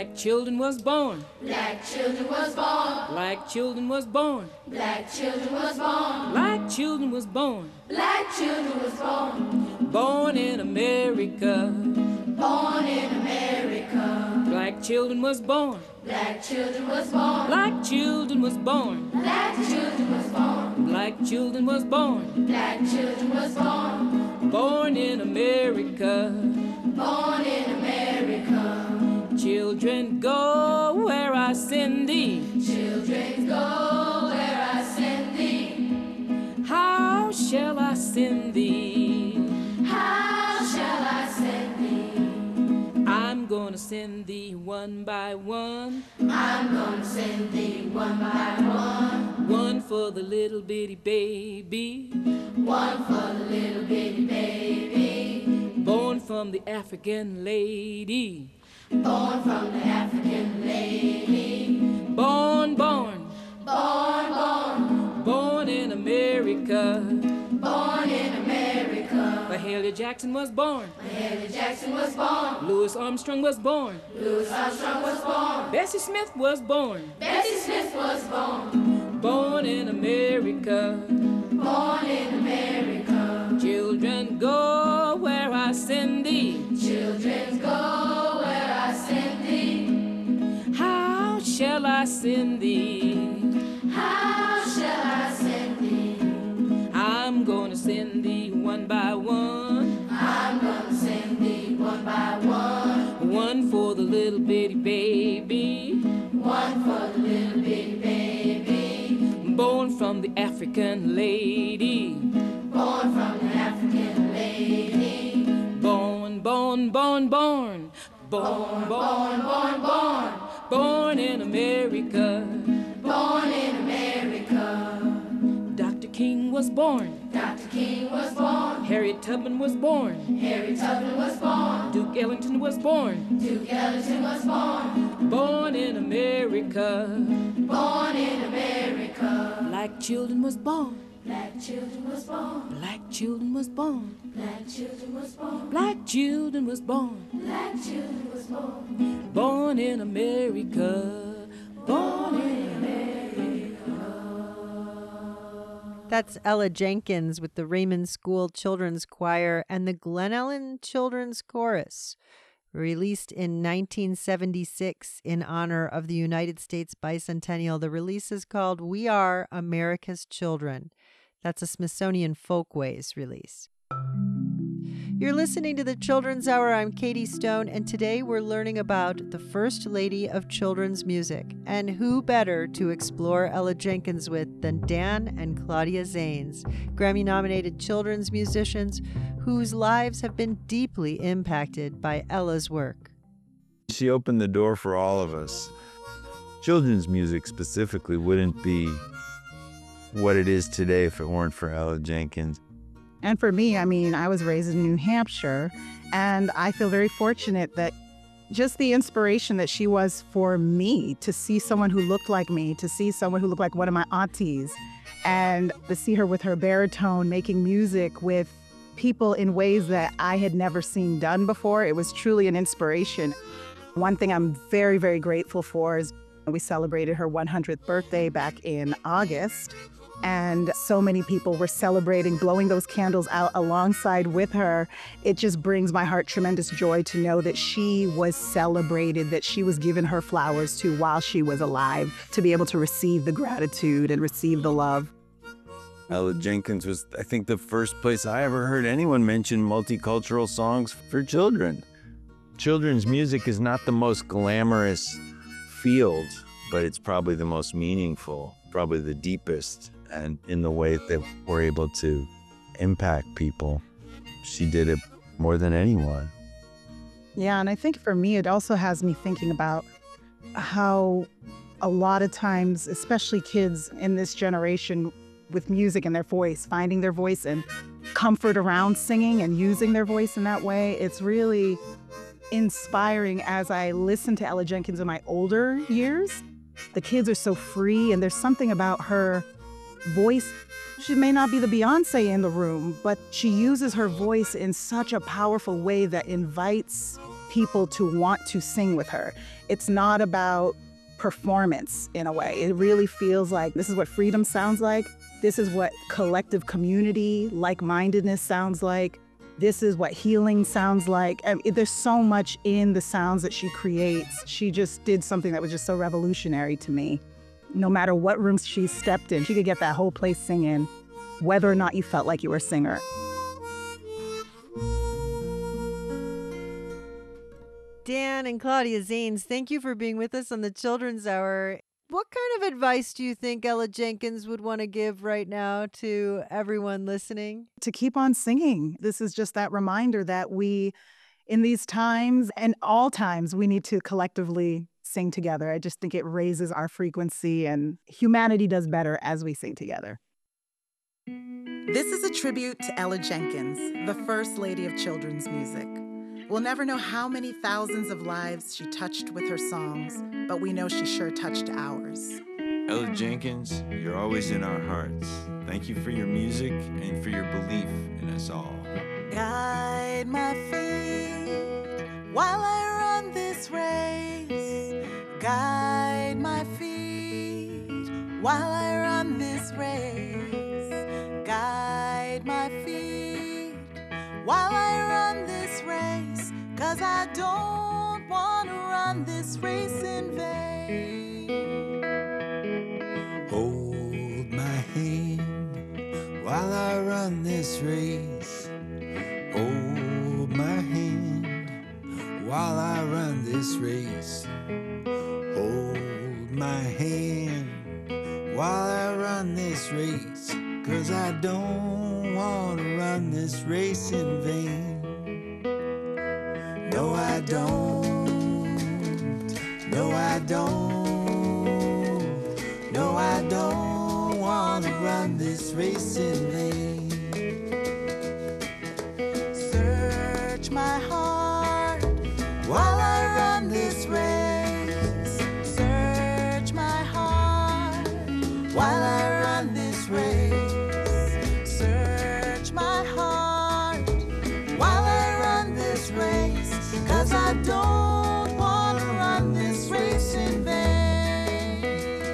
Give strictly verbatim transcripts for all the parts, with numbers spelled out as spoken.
Black children was born. Black children was born. Black children was born. Black children was born. Black children was born. Black children was born. Born in America. Born in America. Black children was born. Black children was born. Black children was born. Black children was born. Black children was born. Black children was born. Born in America. Born in America. Children, go where I send thee. Children, go where I send thee. How shall I send thee? How shall I send thee? I'm gonna send thee one by one. I'm gonna send thee one by one. One for the little bitty baby. One for the little bitty baby. Born from the African lady. Born from the African lady. Born, born. Born, born. Born in America. Born in America. Mahalia Jackson was born. Mahalia Jackson was born. Louis Armstrong was born. Louis Armstrong was born. Bessie Smith was born. Bessie Smith was born. Born in America. Born in America. Children, go where I send thee. Children, go where I send thee. How shall I send thee? How shall I send thee? I'm gonna send thee one by one. I'm gonna send thee one by one. One for the little bitty baby. One for the little bitty baby. Born from the African lady. Born from the African lady. Born, born, born, born. Born, born, born, born. Born in America. Born in America. Doctor King was born. Doctor King was born. Harriet Tubman was born. Harriet Tubman was born. Duke Ellington was born. Duke Ellington was born. Born in America. Born in America. Black children was born. Black children was born. Black children was born. Black children was born. Black children was born. Black children was born. Born in America. Born in That's Ella Jenkins with the Raymond School Children's Choir and the Glen Ellen Children's Chorus, released in nineteen seventy-six in honor of the United States bicentennial. The release is called We Are America's Children. That's a Smithsonian Folkways release. You're listening to the Children's Hour. I'm Katie Stone, and today we're learning about the First Lady of Children's Music. And who better to explore Ella Jenkins with than Dan and Claudia Zanes, Grammy-nominated children's musicians whose lives have been deeply impacted by Ella's work. She opened the door for all of us. Children's music specifically wouldn't be what it is today if it weren't for Ella Jenkins. And for me, I mean, I was raised in New Hampshire, and I feel very fortunate that just the inspiration that she was for me, to see someone who looked like me, to see someone who looked like one of my aunties, and to see her with her baritone making music with people in ways that I had never seen done before. It was truly an inspiration. One thing I'm very, very grateful for is we celebrated her one hundredth birthday back in August. And so many people were celebrating, blowing those candles out alongside with her. It just brings my heart tremendous joy to know that she was celebrated, that she was given her flowers to while she was alive, to be able to receive the gratitude and receive the love. Ella Jenkins was, I think, the first place I ever heard anyone mention multicultural songs for children. Children's music is not the most glamorous field, but it's probably the most meaningful, probably the deepest. And in the way that we're able to impact people, she did it more than anyone. Yeah, and I think for me, it also has me thinking about how a lot of times, especially kids in this generation with music and their voice, finding their voice and comfort around singing and using their voice in that way, it's really inspiring as I listen to Ella Jenkins in my older years. The kids are so free, and there's something about her voice. She may not be the Beyonce in the room, but she uses her voice in such a powerful way that invites people to want to sing with her. It's not about performance in a way. It really feels like this is what freedom sounds like. This is what collective community, like-mindedness sounds like. This is what healing sounds like. I mean, there's so much in the sounds that she creates. She just did something that was just so revolutionary to me. No matter what room she stepped in, she could get that whole place singing, whether or not you felt like you were a singer. Dan and Claudia Zanes, thank you for being with us on the Children's Hour. What kind of advice do you think Ella Jenkins would want to give right now to everyone listening? To keep on singing. This is just that reminder that we, in these times and all times, we need to collectively sing together. I just think it raises our frequency, and humanity does better as we sing together. This is a tribute to Ella Jenkins, the First Lady of children's music. We'll never know how many thousands of lives she touched with her songs, but we know she sure touched ours. Ella Jenkins, you're always in our hearts. Thank you for your music and for your belief in us all. Guide my feet while I run this race. Guide my feet while I run this race. Guide my feet while I run this race. 'Cause I don't want to run this race in vain. Hold my hand while I run this race. Hold my hand while I run this race. Hold my hand while I run this race. 'Cause I don't want to run this race in vain. No, I don't. No, I don't. No, I don't want to run this race in vain. Search my heart while I run this race. Search my heart while I run this race. Search my heart while I run this race. 'Cause I don't want to run this race in vain.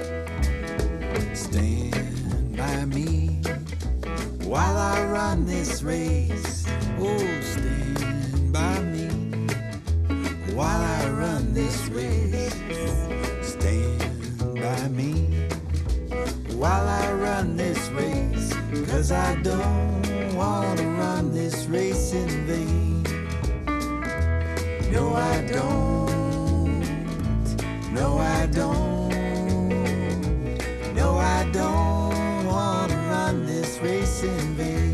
Stand by me while I run this race. Oh, stand by me while I run this race. Stand by me while I run this race. 'Cause I don't want to run this race in vain. No, I don't. No, I don't. No, I don't want to run this race in vain.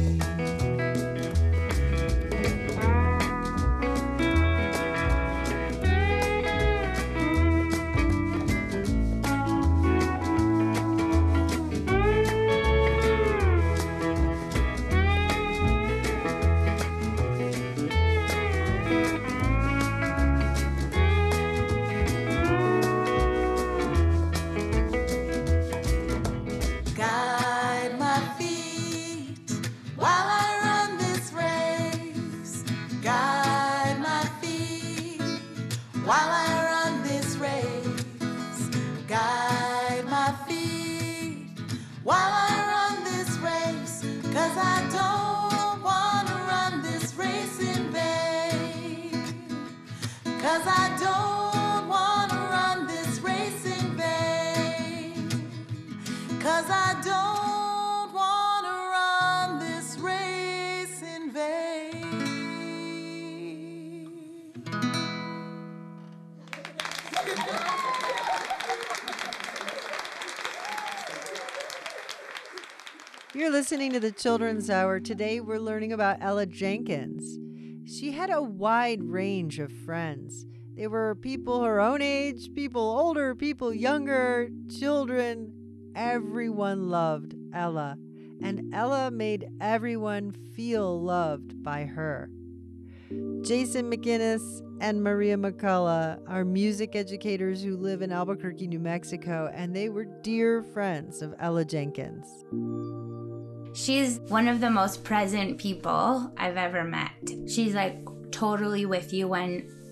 You're listening to the Children's Hour. Today we're learning about Ella Jenkins. She had a wide range of friends. They were people her own age, people older, people younger, children. Everyone loved Ella, and Ella made everyone feel loved by her. Jason McInnes and Maria McCullough are music educators who live in Albuquerque, New Mexico, and they were dear friends of Ella Jenkins. She's one of the most present people I've ever met. She's like totally with you when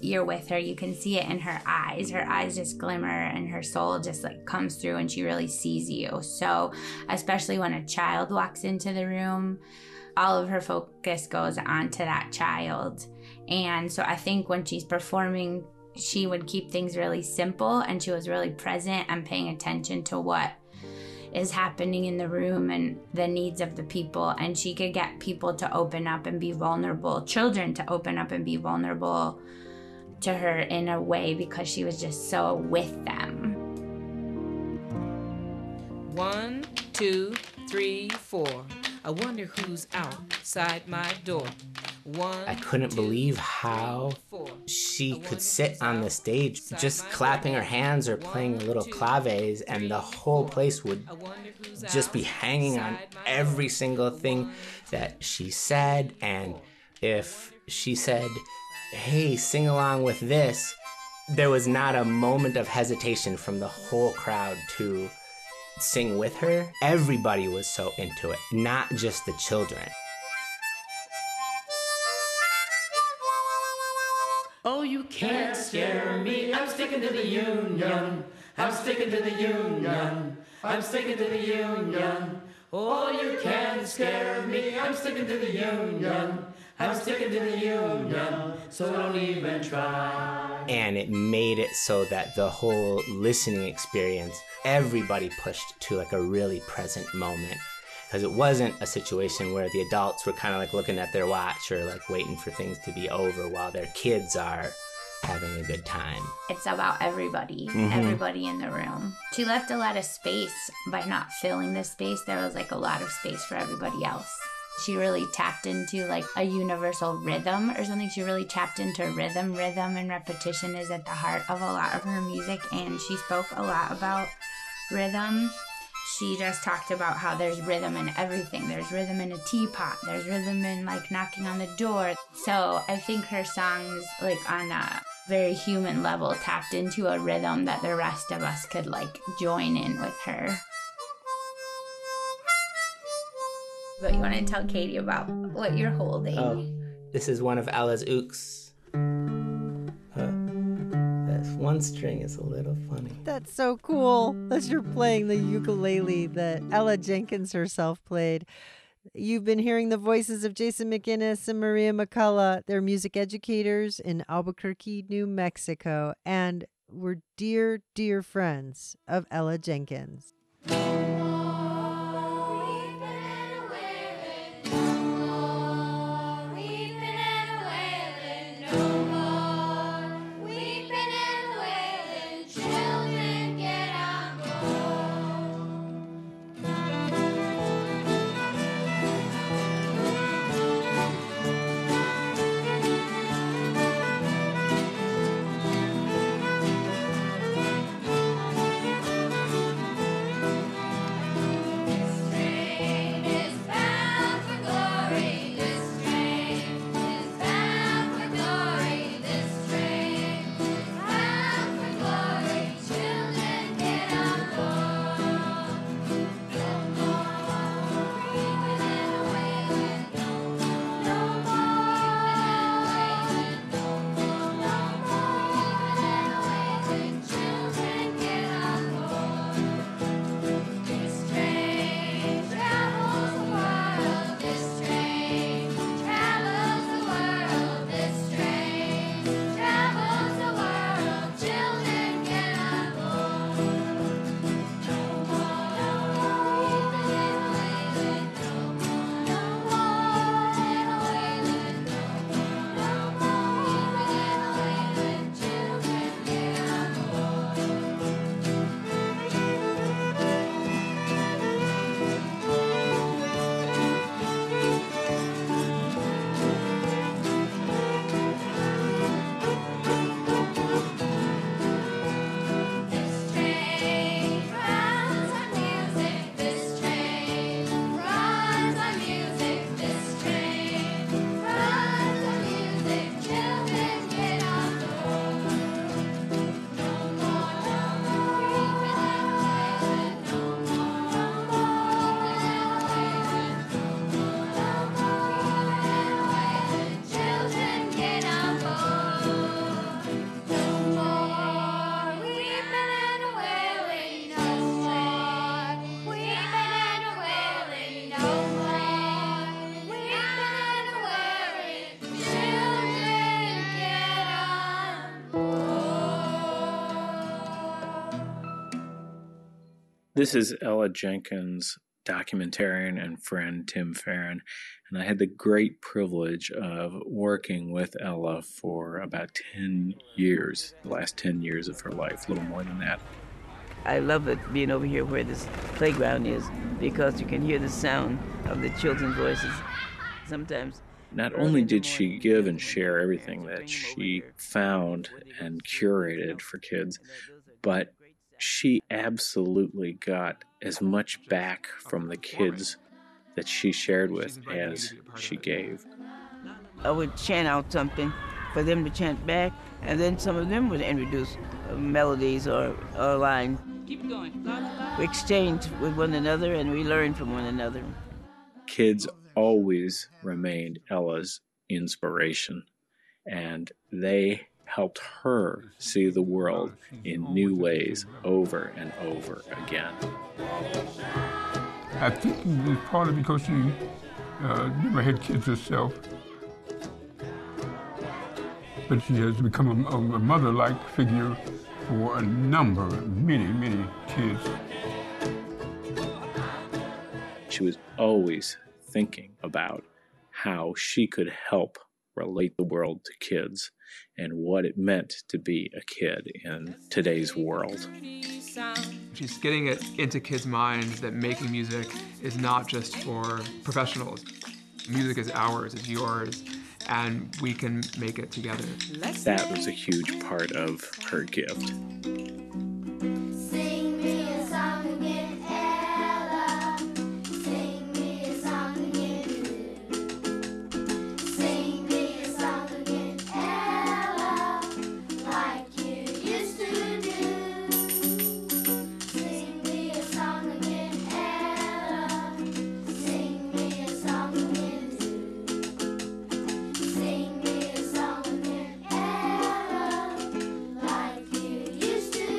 you're with her, you can see it in her eyes. Her eyes just glimmer and her soul just like comes through and she really sees you. So especially when a child walks into the room, all of her focus goes onto that child. And so I think when she's performing, she would keep things really simple, and she was really present and paying attention to what is happening in the room and the needs of the people. And she could get people to open up and be vulnerable, children to open up and be vulnerable to her in a way, because she was just so with them. One, two, three, four. I wonder who's outside my door. One, I couldn't two, believe how four. she could sit on the stage just clapping her hands or playing a little claves, and the whole place would just be hanging on every single thing that she said. And if she said, hey, sing along with this, there was not a moment of hesitation from the whole crowd to sing with her. Everybody was so into it, not just the children. Oh, you can't scare me. I'm sticking to the union. I'm sticking to the union. I'm sticking to the union. Oh, you can't scare me. I'm sticking to the union. I'm sticking to the union. So don't even try. And it made it so that the whole listening experience, everybody pushed to like a really present moment. Because it wasn't a situation where the adults were kind of like looking at their watch or like waiting for things to be over while their kids are having a good time. It's about everybody, Mm-hmm. everybody in the room. She left a lot of space by not filling the space. There was like a lot of space for everybody else. She really tapped into like a universal rhythm or something. She really tapped into rhythm. Rhythm and repetition is at the heart of a lot of her music, and she spoke a lot about rhythm. She just talked about how there's rhythm in everything. There's rhythm in a teapot. There's rhythm in like knocking on the door. So I think her songs, like on a very human level, tapped into a rhythm that the rest of us could like join in with her. But you want to tell Katie about what you're holding? Oh, this is one of Ella's ooks. Huh. That one string is a little funny. That's so cool. As you're playing the ukulele that Ella Jenkins herself played. You've been hearing the voices of Jason McInnes and Maria McCullough. They're music educators in Albuquerque, New Mexico, and were dear, dear friends of Ella Jenkins. This is Ella Jenkins, documentarian and friend Tim Farron, and I had the great privilege of working with Ella for about ten years, the last ten years of her life, a little more than that. I love it being over here where this playground is because you can hear the sound of the children's voices sometimes. Not only did she give and share everything that she found and curated for kids, but she absolutely got as much back from the kids that she shared with as she gave. I would chant out something for them to chant back, and then some of them would introduce melodies or, or lines. Keep going. We exchanged with one another and we learned from one another. Kids always remained Ella's inspiration, and they helped her see the world in new ways over and over again. I think it's partly because she uh, never had kids herself, but she has become a, a mother-like figure for a number, many, many kids. She was always thinking about how she could help relate the world to kids and what it meant to be a kid in today's world. She's getting it into kids' minds that making music is not just for professionals. Music is ours, it's yours, and we can make it together. That was a huge part of her gift. Sing me a song again, Ella. Sing me a song again. Sing me a song again, Ella, like you used to do. Sing me a song again, Ella. Sing me a song again too. Sing me a song again, Ella, like you used to do.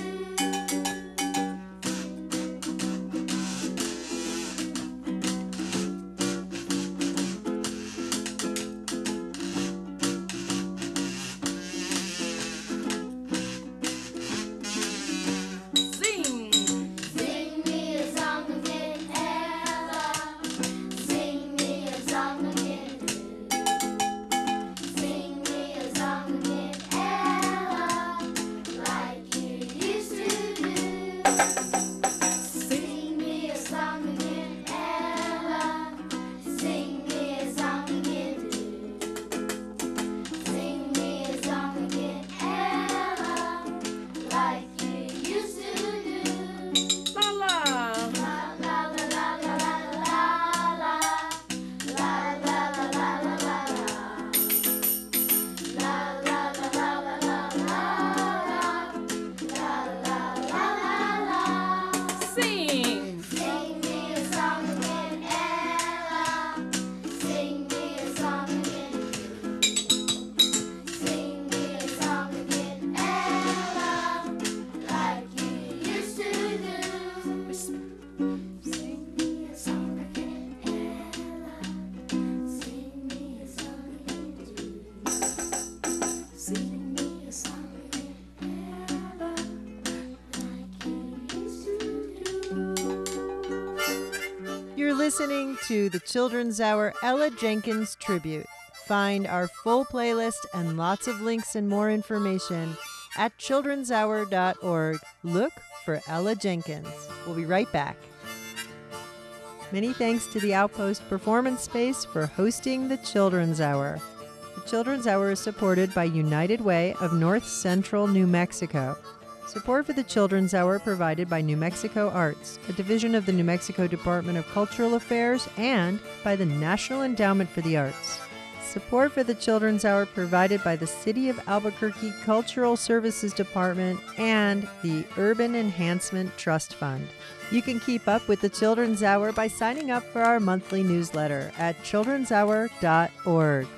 Sing. Sing me a song again, Ella. Sing me a song again too. Sing me a song again, Ella, like you used to do. Sing me a song again, Ella. Sing me a song again too. Sing me a song again, Ella, like you used to do. La la. La la la la la la la la. La la la la la la la. La la la la la la la la. La la la la la. Sing. Sing me a song again, Ella. Sing me a song again. Sing me a song again, Ella, like you used to do. Sing me a song again, Ella. Sing me a song again too. Sing me a song again, Ella, like you used to do. You're listening to the Children's Hour Ella Jenkins Tribute. Find our full playlist and lots of links and more information at children's hour dot org. Look for Ella Jenkins. We'll be right back. Many thanks to the Outpost Performance Space for hosting the Children's Hour. The Children's Hour is supported by United Way of North Central New Mexico. Support for the Children's Hour provided by New Mexico Arts, a division of the New Mexico Department of Cultural Affairs, and by the National Endowment for the Arts. Support for the Children's Hour provided by the City of Albuquerque Cultural Services Department and the Urban Enhancement Trust Fund. You can keep up with the Children's Hour by signing up for our monthly newsletter at children's hour dot org.